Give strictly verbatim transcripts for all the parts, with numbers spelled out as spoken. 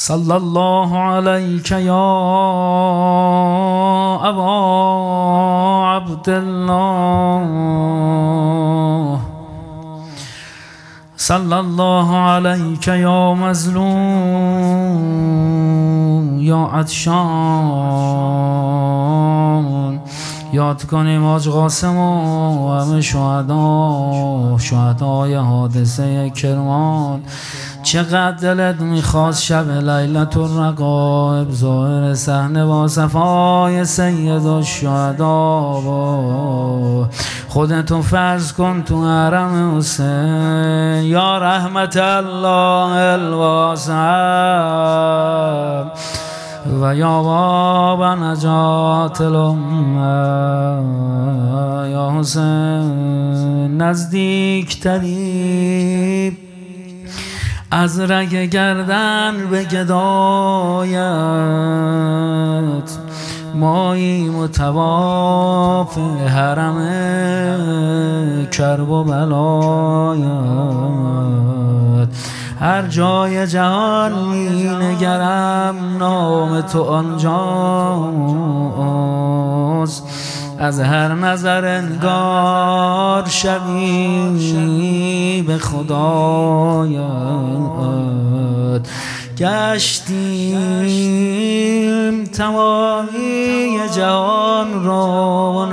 صلی الله علیک یا ابا عبدالله، صلی الله علیک یا مظلوم یا عطشان. یاد کنیم حاج قاسم و همه شهدا، شهدای حادثه کرمان. چقدر دلت میخواست شب لیلة الرقائب ظاهر صحنه با صفای سید الشهدا. خودتو فرض کن تو حرم حسین یا رحمت الله الواسع و یا باب نجات الامه. یا حسین نزدیکتری از رگ گردن به گدایت، مایی متواف حرم کرب و بلایت. هر جای جهان می نگرم نام تو آنجاست، از هر نظر انگار شبیه به خدایت. گشتیم تمامی جهان را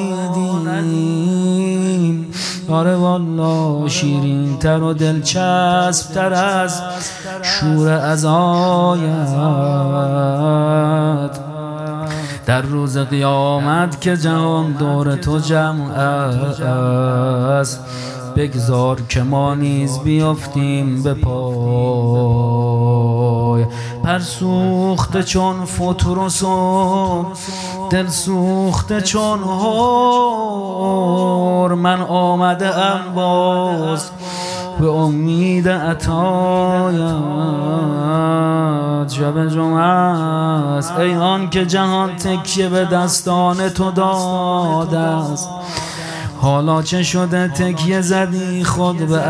ندیدیم، آره والا شیرین تر و دلچسب تر از شور عزایت. در روز قیامت که جهان دور تو جمع است، بگذار که ما نیز بیافتیم به پای. پر سوخته چون فتروس و دل سوخته چون هور، من آمده ام باز به امید عطایت. شب جمعه است ای آن که جهان تکیه به دستان تو داده است، حالا چه شده تکیه زدی خود به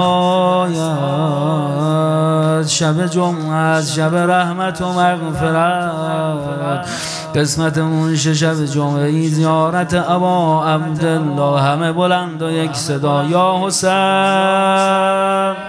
عصایت. شب جمعه است شب رحمت و مغفرت، قسمتمون شب جمعه ای زیارت ابا عبدالله. همه بلند و یک صدا یا حسین.